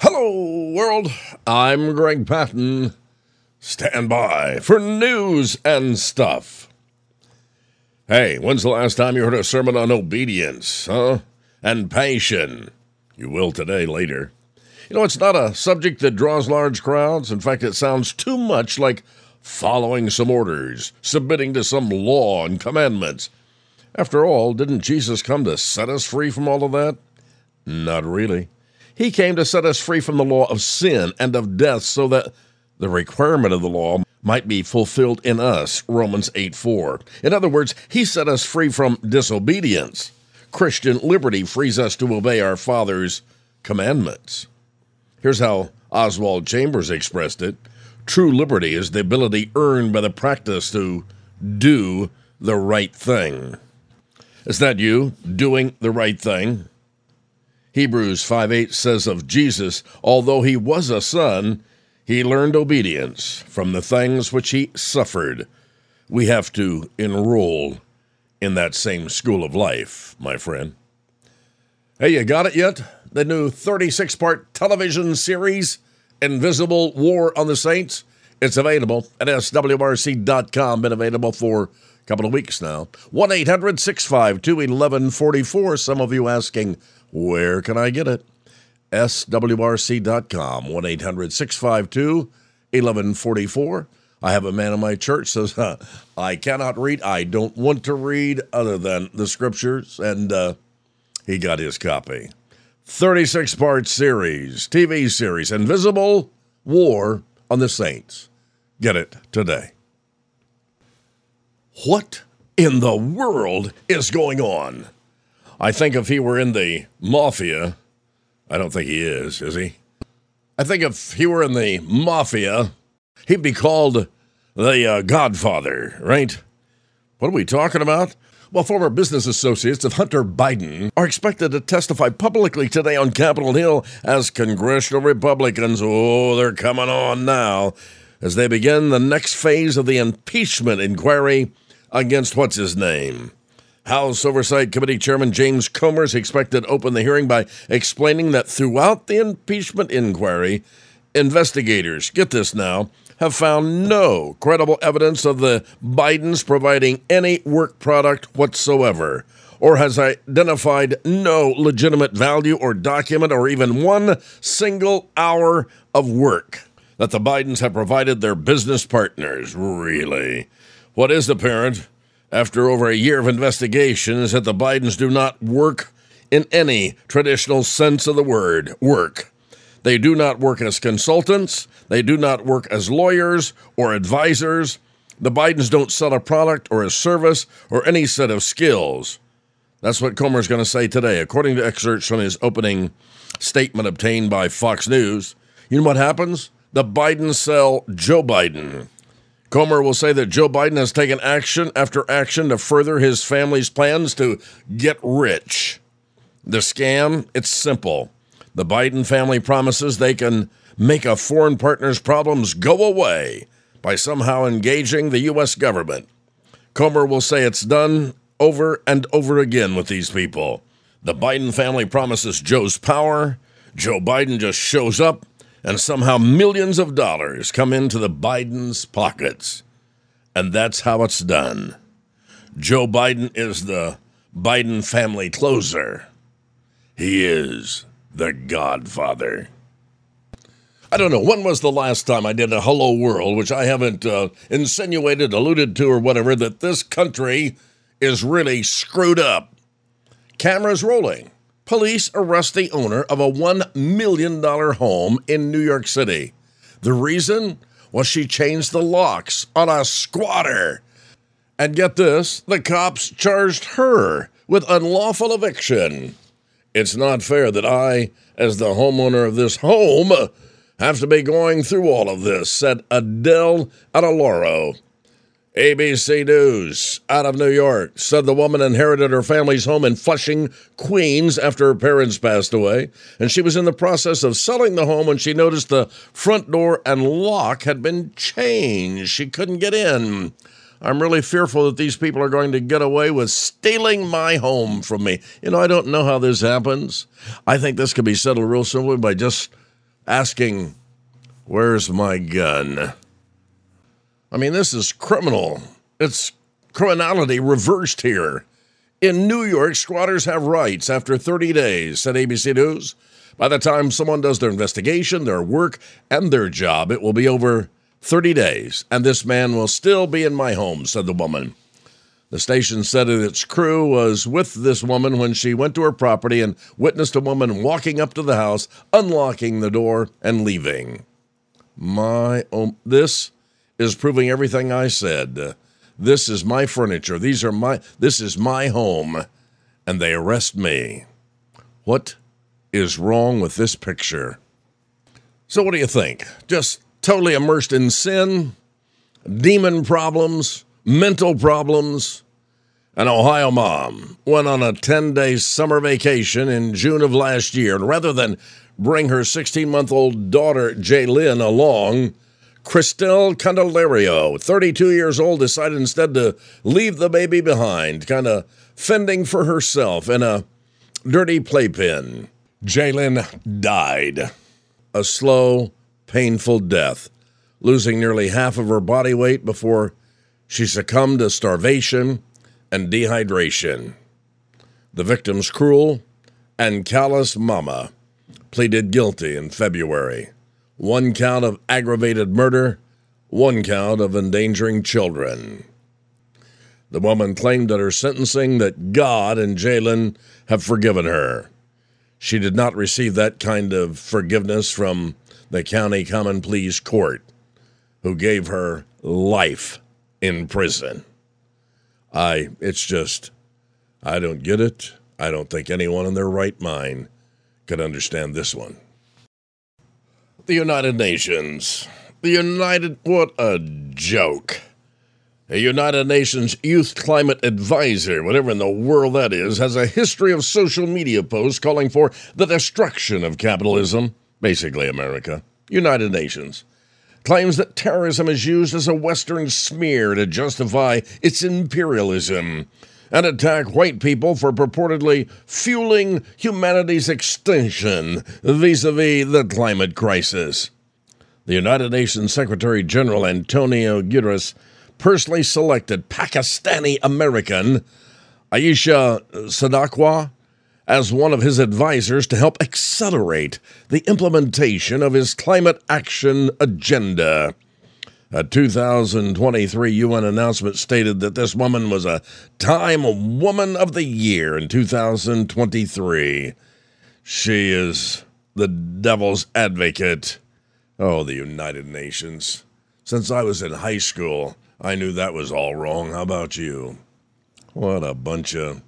Hello, world. I'm Greg Patton. Stand by for news and stuff. Hey, when's the last time you heard a sermon on obedience, and passion? You will today, later. You know, it's not a subject that draws large crowds. In fact, it sounds too much like following some orders, submitting to some law and commandments. After all, didn't Jesus come to set us free from all of that? Not really. He came to set us free from the law of sin and of death so that the requirement of the law might be fulfilled in us, Romans 8:4. In other words, he set us free from disobedience. Christian liberty frees us to obey our Father's commandments. Here's how Oswald Chambers expressed it. True liberty is the ability earned by the practice to do the right thing. Is that you, doing the right thing? Hebrews 5:8 says of Jesus, although he was a son, he learned obedience from the things which he suffered. We have to enroll in that same school of life, my friend. Hey, you got it yet? The new 36-part television series, Invisible War on the Saints? It's available at swrc.com. Been available for a couple of weeks now. 1-800-652-1144. Some of you asking, where can I get it? swrc.com, 1-800-652-1144. I have a man in my church says, I cannot read. I don't want to read other than the scriptures. And he got his copy. 36-part series, TV series, Invisible War on the Saints. Get it today. What in the world is going on? I think if he were in the mafia, I don't think he is he? I think if he were in the mafia, he'd be called the Godfather, right? What are we talking about? Well, former business associates of Hunter Biden are expected to testify publicly today on Capitol Hill as congressional Republicans, they're coming on now, as they begin the next phase of the impeachment inquiry against what's-his-name. House Oversight Committee Chairman James Comer is expected to open the hearing by explaining that throughout the impeachment inquiry, investigators, get this now, have found no credible evidence of the Bidens providing any work product whatsoever, or has identified no legitimate value or document or even one single hour of work that the Bidens have provided their business partners. Really? What is apparent after over a year of investigation is that the Bidens do not work in any traditional sense of the word, work. They do not work as consultants. They do not work as lawyers or advisors. The Bidens don't sell a product or a service or any set of skills. That's what Comer's going to say today, according to excerpts from his opening statement obtained by Fox News. You know what happens? The Bidens sell Joe Biden. Comer will say that Joe Biden has taken action after action to further his family's plans to get rich. The scam, it's simple. The Biden family promises they can make a foreign partner's problems go away by somehow engaging the U.S. government. Comer will say it's done over and over again with these people. The Biden family promises Joe's power. Joe Biden just shows up, and somehow millions of dollars come into the Bidens' pockets. And that's how it's done. Joe Biden is the Biden family closer. He is the Godfather. I don't know, when was the last time I did a Hello World, which I haven't insinuated, alluded to, or whatever, that this country is really screwed up. Cameras rolling. Police arrest the owner of a $1 million home in New York City. The reason? Well, she changed the locks on a squatter. And get this, the cops charged her with unlawful eviction. It's not fair that I, as the homeowner of this home, have to be going through all of this, said Adele Adaloro. ABC News out of New York said the woman inherited her family's home in Flushing, Queens after her parents passed away, and she was in the process of selling the home when she noticed the front door and lock had been changed. She couldn't get in. I'm really fearful that these people are going to get away with stealing my home from me. You know, I don't know how this happens. I think this could be settled real simply by just asking, "Where's my gun?" I mean, this is criminal. It's criminality reversed here. In New York, squatters have rights after 30 days, said ABC News. By the time someone does their investigation, their work, and their job, it will be over 30 days, and this man will still be in my home, said the woman. The station said that its crew was with this woman when she went to her property and witnessed a woman walking up to the house, unlocking the door, and leaving. This is proving everything I said. This is my furniture. This is my home. And they arrest me. What is wrong with this picture? So what do you think? Just totally immersed in sin, demon problems, mental problems. An Ohio mom went on a 10-day summer vacation in June of last year, and rather than bring her 16-month-old daughter, Jaylyn, along, Christelle Candelario, 32 years old, decided instead to leave the baby behind, kind of fending for herself in a dirty playpen. Jaylyn died. A slow, painful death, losing nearly half of her body weight before she succumbed to starvation and dehydration. The victim's cruel and callous mama pleaded guilty in February. 1 count of aggravated murder, 1 count of endangering children. The woman claimed at her sentencing that God and Jaylyn have forgiven her. She did not receive that kind of forgiveness from the county common pleas court, who gave her life in prison. I don't get it. I don't think anyone in their right mind could understand this one. The United Nations. What a joke. A United Nations Youth Climate Advisor, whatever in the world that is, has a history of social media posts calling for the destruction of capitalism, basically America. United Nations claims that terrorism is used as a Western smear to justify its imperialism and attack white people for purportedly fueling humanity's extinction vis-a-vis the climate crisis. The United Nations Secretary General Antonio Guterres personally selected Pakistani-American Aisha Sadaqua as one of his advisors to help accelerate the implementation of his climate action agenda. A 2023 UN announcement stated that this woman was a Time Woman of the Year in 2023. She is the devil's advocate. Oh, the United Nations. Since I was in high school, I knew that was all wrong. How about you? What a bunch of...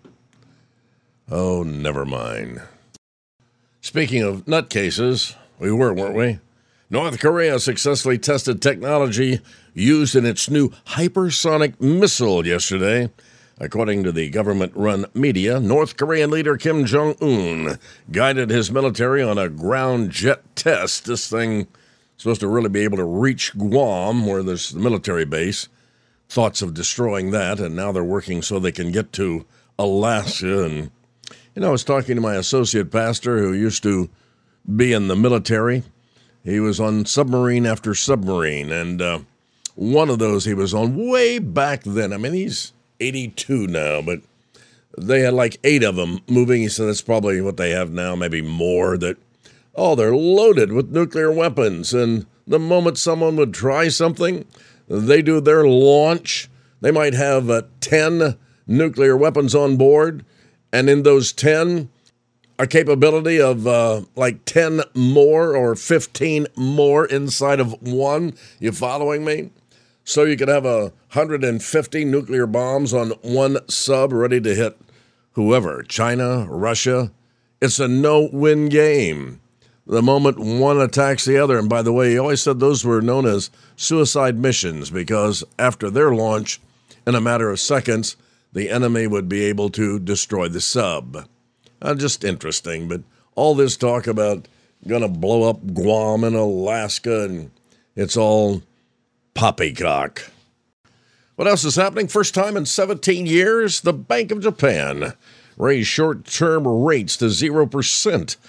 Oh, never mind. Speaking of nutcases, weren't we? North Korea successfully tested technology used in its new hypersonic missile yesterday. According to the government-run media, North Korean leader Kim Jong-un guided his military on a ground jet test. This thing supposed to really be able to reach Guam, where there's the military base. Thoughts of destroying that, and now they're working so they can get to Alaska. And, I was talking to my associate pastor who used to be in the military. He was on submarine after submarine, and one of those he was on way back then. I mean, he's 82 now, but they had like 8 of them moving. He said that's probably what they have now, maybe more. They're loaded with nuclear weapons, and the moment someone would try something, they do their launch. They might have 10 nuclear weapons on board, and in those 10, a capability of like 10 more or 15 more inside of one. You following me? So you could have 150 nuclear bombs on one sub ready to hit whoever, China, Russia. It's a no-win game. The moment one attacks the other, and by the way, he always said those were known as suicide missions because after their launch, in a matter of seconds, the enemy would be able to destroy the sub. Just interesting, but all this talk about going to blow up Guam and Alaska, and it's all poppycock. What else is happening? First time in 17 years, the Bank of Japan raised short-term rates to 0%.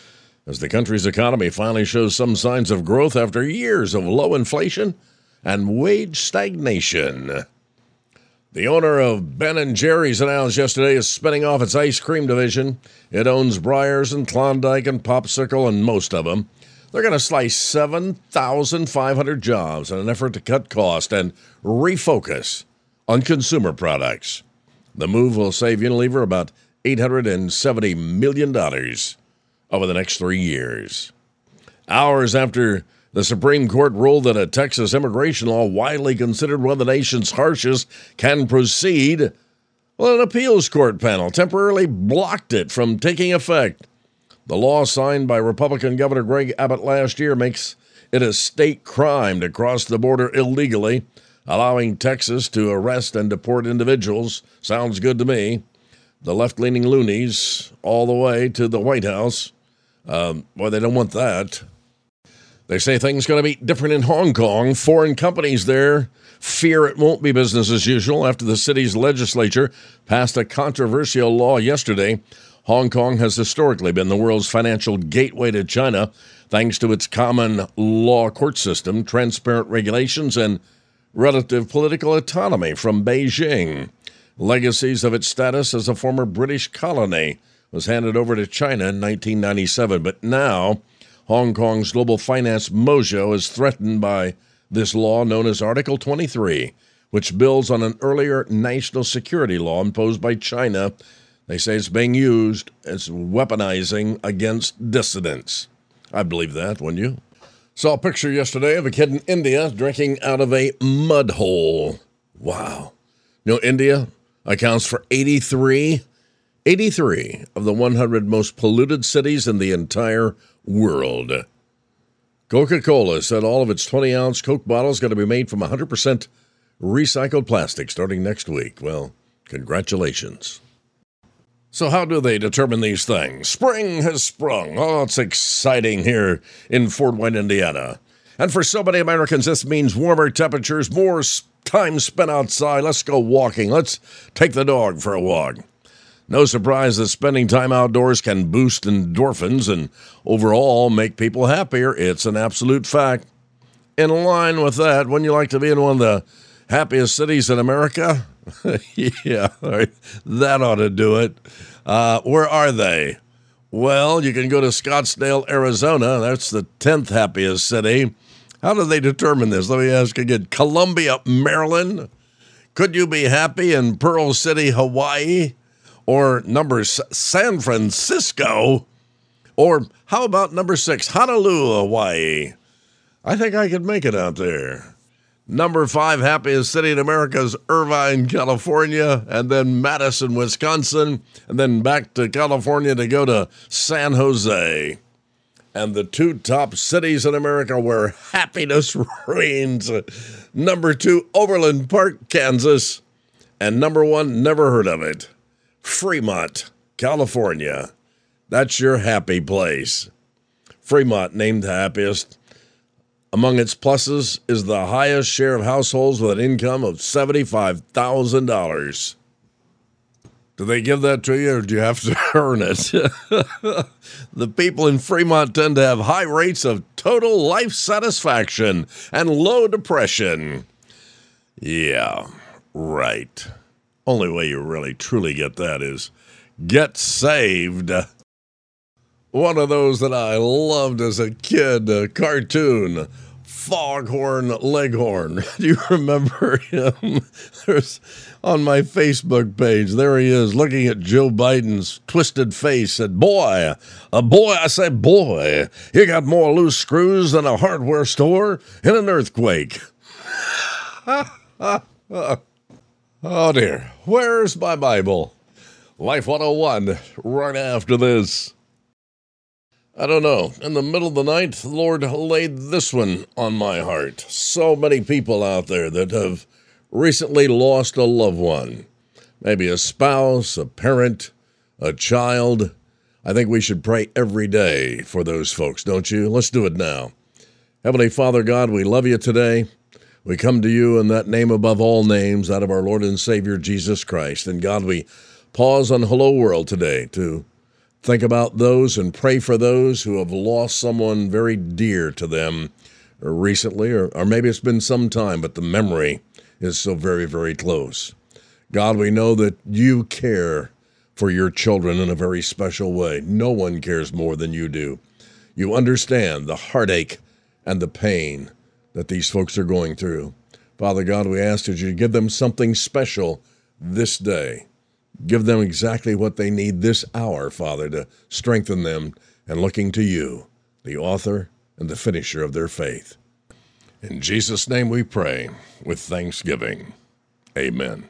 as the country's economy finally shows some signs of growth after years of low inflation and wage stagnation. The owner of Ben & Jerry's announced yesterday is spinning off its ice cream division. It owns Breyers and Klondike and Popsicle and most of them. They're going to slice 7,500 jobs in an effort to cut costs and refocus on consumer products. The move will save Unilever about $870 million over the next 3 years. Hours after the Supreme Court ruled that a Texas immigration law widely considered one of the nation's harshest can proceed, well, an appeals court panel temporarily blocked it from taking effect. The law signed by Republican Governor Greg Abbott last year makes it a state crime to cross the border illegally, allowing Texas to arrest and deport individuals. Sounds good to me. The left-leaning loonies all the way to the White House. Well, they don't want that. They say things going to be different in Hong Kong. Foreign companies there fear it won't be business as usual after the city's legislature passed a controversial law yesterday. Hong Kong has historically been the world's financial gateway to China, thanks to its common law court system, transparent regulations, and relative political autonomy from Beijing. Legacies of its status as a former British colony was handed over to China in 1997, but now Hong Kong's global finance mojo is threatened by this law known as Article 23, which builds on an earlier national security law imposed by China. They say it's being used as weaponizing against dissidents. I believe that, wouldn't you? Saw a picture yesterday of a kid in India drinking out of a mud hole. Wow. You know, India accounts for 83 of the 100 most polluted cities in the entire world. Coca-Cola said all of its 20-ounce Coke bottles got to be made from 100% recycled plastic starting next week. Well, congratulations. So how do they determine these things? Spring has sprung. Oh, it's exciting here in Fort Wayne, Indiana. And for so many Americans, this means warmer temperatures, more time spent outside. Let's go walking. Let's take the dog for a walk. No surprise that spending time outdoors can boost endorphins and overall make people happier. It's an absolute fact. In line with that, wouldn't you like to be in one of the happiest cities in America? Yeah, that ought to do it. Where are they? Well, you can go to Scottsdale, Arizona. That's the 10th happiest city. How do they determine this? Let me ask again. Columbia, Maryland? Could you be happy in Pearl City, Hawaii? Or number San Francisco? Or how about number 6, Honolulu, Hawaii? I think I could make it out there. Number 5 happiest city in America is Irvine, California, and then Madison, Wisconsin, and then back to California to go to San Jose. And the 2 top cities in America where happiness reigns. Number 2, Overland Park, Kansas. And number 1, never heard of it, Fremont, California. That's your happy place. Fremont, named the happiest. Among its pluses is the highest share of households with an income of $75,000. Do they give that to you, or do you have to earn it? The people in Fremont tend to have high rates of total life satisfaction and low depression. Yeah, right. Only way you really truly get that is get saved. One of those that I loved as a kid, a cartoon, Foghorn Leghorn. Do you remember him? There's on my Facebook page, there he is looking at Joe Biden's twisted face. Said, boy, I said, boy, you got more loose screws than a hardware store in an earthquake. Oh dear, where's my Bible? Life 101, right after this. I don't know. In the middle of the night, the Lord laid this one on my heart. So many people out there that have recently lost a loved one. Maybe a spouse, a parent, a child. I think we should pray every day for those folks, don't you? Let's do it now. Heavenly Father God, we love you today. We come to you in that name above all names, out of our Lord and Savior Jesus Christ. And God, we pause on Hello World today to Think about those and pray for those who have lost someone very dear to them recently, or maybe it's been some time, but the memory is so very, very close. God, we know that you care for your children in a very special way. No one cares more than you do. You understand the heartache and the pain that these folks are going through. Father God, we ask that you give them something special this day. Give them exactly what they need this hour, Father, to strengthen them and looking to you, the author and the finisher of their faith. In Jesus' name we pray with thanksgiving. Amen.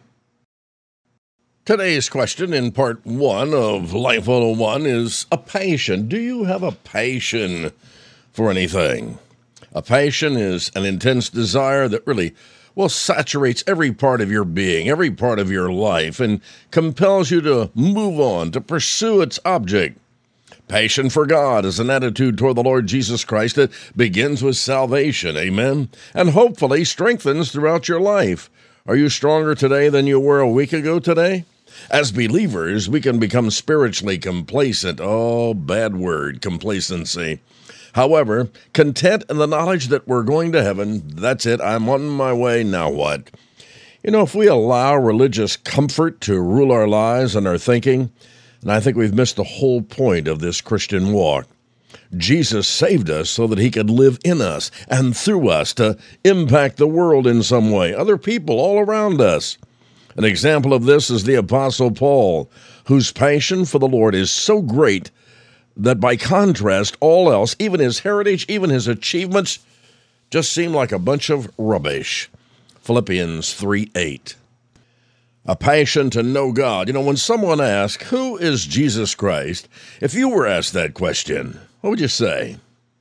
Today's question in part 1 of Life 101 is a passion. Do you have a passion for anything? A passion is an intense desire that really, saturates every part of your being, every part of your life, and compels you to move on, to pursue its object. Passion for God is an attitude toward the Lord Jesus Christ that begins with salvation, amen, and hopefully strengthens throughout your life. Are you stronger today than you were a week ago today? As believers, we can become spiritually complacent. Oh, bad word, complacency. However, content in the knowledge that we're going to heaven, that's it, I'm on my way, now what? If we allow religious comfort to rule our lives and our thinking, and I think we've missed the whole point of this Christian walk. Jesus saved us so that he could live in us and through us to impact the world in some way, other people all around us. An example of this is the Apostle Paul, whose passion for the Lord is so great that by contrast, all else, even his heritage, even his achievements, just seem like a bunch of rubbish. Philippians 3:8. A passion to know God. When someone asks, who is Jesus Christ? If you were asked that question, what would you say?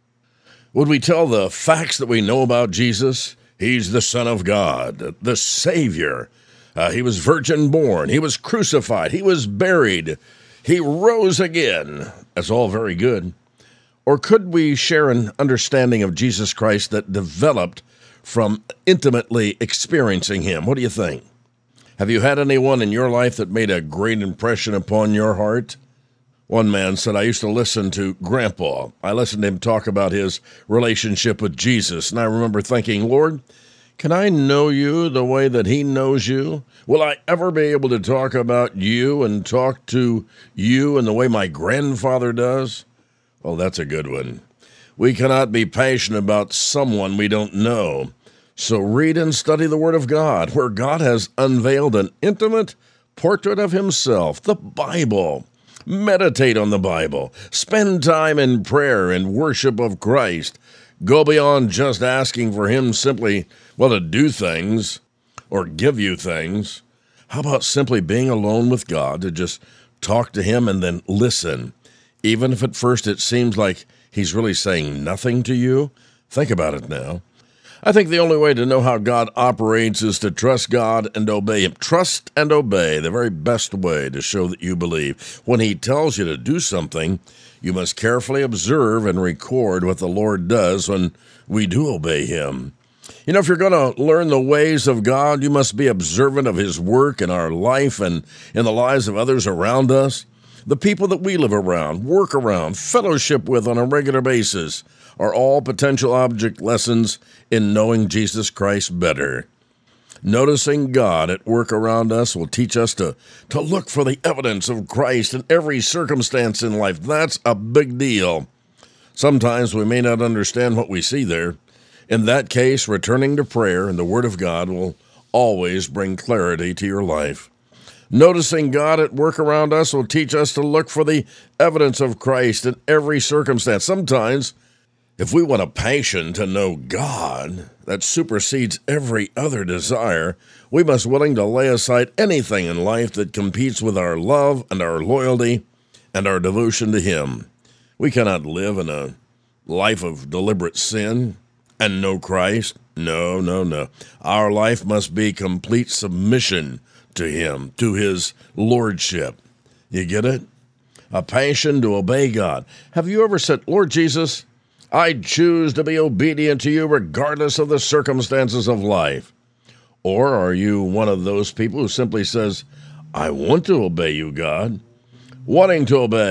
Would we tell the facts that we know about Jesus? He's the Son of God, the Savior. He was virgin born. He was crucified. He was buried. He rose again. That's all very good. Or could we share an understanding of Jesus Christ that developed from intimately experiencing him? What do you think? Have you had anyone in your life that made a great impression upon your heart? One man said, I used to listen to Grandpa. I listened to him talk about his relationship with Jesus, and I remember thinking, Lord, can I know you the way that he knows you? Will I ever be able to talk about you and talk to you in the way my grandfather does? Well, that's a good one. We cannot be passionate about someone we don't know. So read and study the Word of God, where God has unveiled an intimate portrait of himself, the Bible. Meditate on the Bible. Spend time in prayer and worship of Christ. Go beyond just asking for him simply, to do things or give you things. How about simply being alone with God to just talk to him and then listen? Even if at first it seems like he's really saying nothing to you, think about it now. I think the only way to know how God operates is to trust God and obey him. Trust and obey, the very best way to show that you believe. When he tells you to do something, you must carefully observe and record what the Lord does when we do obey him. If you're going to learn the ways of God, you must be observant of his work in our life and in the lives of others around us. The people that we live around, work around, fellowship with on a regular basis are all potential object lessons in knowing Jesus Christ better. Noticing God at work around us will teach us to look for the evidence of Christ in every circumstance in life. That's a big deal. Sometimes we may not understand what we see there. In that case, returning to prayer and the Word of God will always bring clarity to your life. Noticing God at work around us will teach us to look for the evidence of Christ in every circumstance. Sometimes, if we want a passion to know God that supersedes every other desire, we must be willing to lay aside anything in life that competes with our love and our loyalty and our devotion to him. We cannot live in a life of deliberate sin and know Christ. No. Our life must be complete submission to him, to his lordship. You get it? A passion to obey God. Have you ever said, Lord Jesus, I choose to be obedient to you regardless of the circumstances of life? Or are you one of those people who simply says, I want to obey you, God? Wanting to obey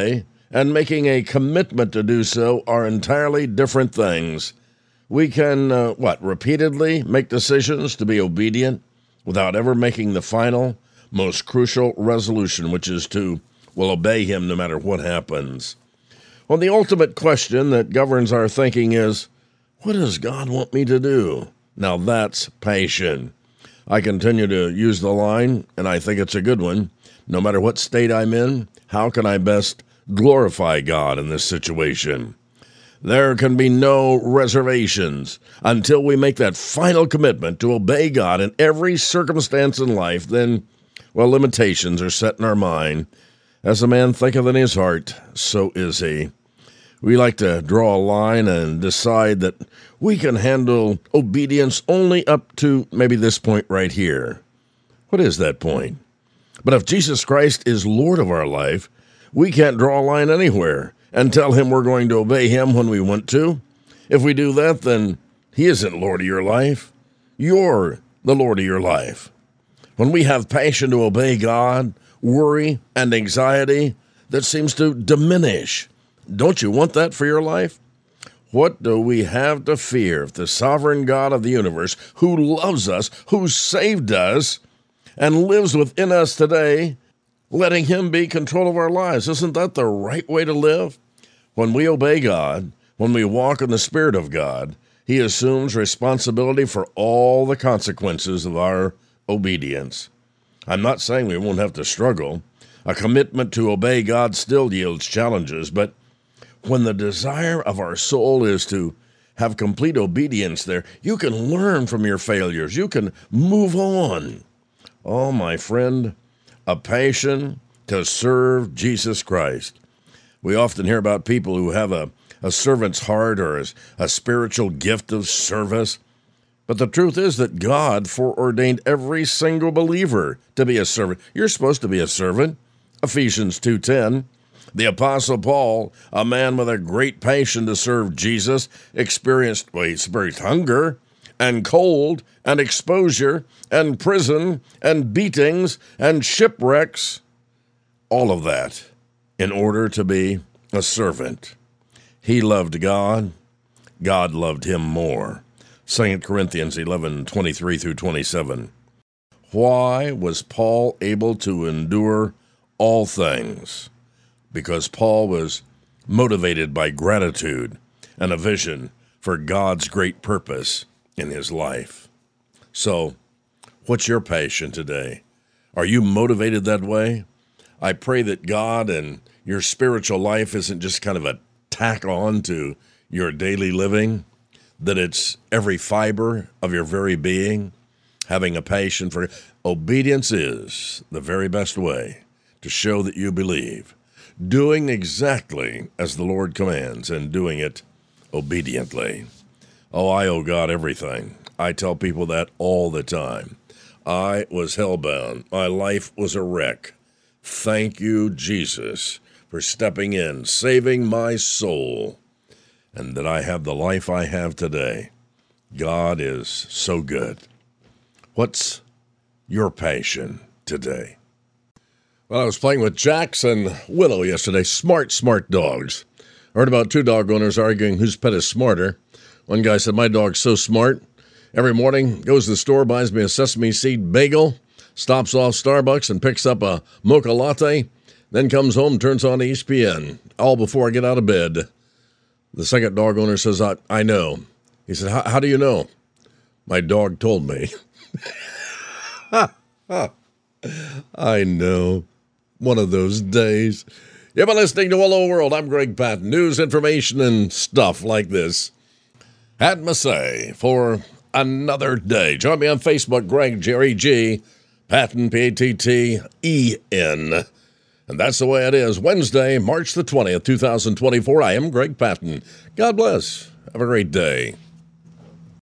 and making a commitment to do so are entirely different things. We can, repeatedly make decisions to be obedient without ever making the final, most crucial resolution, which is to, obey him no matter what happens. Well, the ultimate question that governs our thinking is, what does God want me to do? Now that's passion. I continue to use the line, and I think it's a good one. No matter what state I'm in, how can I best glorify God in this situation? There can be no reservations until we make that final commitment to obey God in every circumstance in life. Then, limitations are set in our mind. As a man thinketh in his heart, so is he. We like to draw a line and decide that we can handle obedience only up to maybe this point right here. What is that point? But if Jesus Christ is Lord of our life, we can't draw a line anywhere and tell him we're going to obey him when we want to. If we do that, then he isn't Lord of your life. You're the Lord of your life. When we have passion to obey God, worry and anxiety, that seems to diminish. Don't you want that for your life? What do we have to fear if the sovereign God of the universe, who loves us, who saved us, and lives within us today, letting him be control of our lives? Isn't that the right way to live? When we obey God, when we walk in the Spirit of God, he assumes responsibility for all the consequences of our obedience. I'm not saying we won't have to struggle. A commitment to obey God still yields challenges, but when the desire of our soul is to have complete obedience there, you can learn from your failures. You can move on. Oh, my friend, a passion to serve Jesus Christ. We often hear about people who have a servant's heart or a spiritual gift of service. But the truth is that God foreordained every single believer to be a servant. You're supposed to be a servant. Ephesians 2:10. The Apostle Paul, a man with a great passion to serve Jesus, experienced hunger and cold and exposure and prison and beatings and shipwrecks, all of that in order to be a servant. He loved God. God loved him more. 2 Corinthians 11:23 through 27. Why was Paul able to endure all things? Because Paul was motivated by gratitude and a vision for God's great purpose in his life. So, what's your passion today? Are you motivated that way? I pray that God and your spiritual life isn't just kind of a tack on to your daily living, that it's every fiber of your very being, having a passion for obedience is the very best way to show that you believe. Doing exactly as the Lord commands and doing it obediently. Oh, I owe God everything. I tell people that all the time. I was hellbound. My life was a wreck. Thank you, Jesus, for stepping in, saving my soul, and that I have the life I have today. God is so good. What's your passion today? Well, I was playing with Jax and Willow yesterday. Smart dogs. I heard about two dog owners arguing whose pet is smarter. One guy said, my dog's so smart. Every morning, goes to the store, buys me a sesame seed bagel, stops off Starbucks and picks up a mocha latte, then comes home and turns on ESPN, all before I get out of bed. The second dog owner says, I know. He said, how do you know? My dog told me. I know. One of those days. You've been listening to Hello World. I'm Greg Patton. News, information, and stuff like this. Had my say for another day. Join me on Facebook, Greg, Jerry G, Patton, P-A-T-T-E-N. And that's the way it is. Wednesday, March the 20th, 2024. I am Greg Patton. God bless. Have a great day.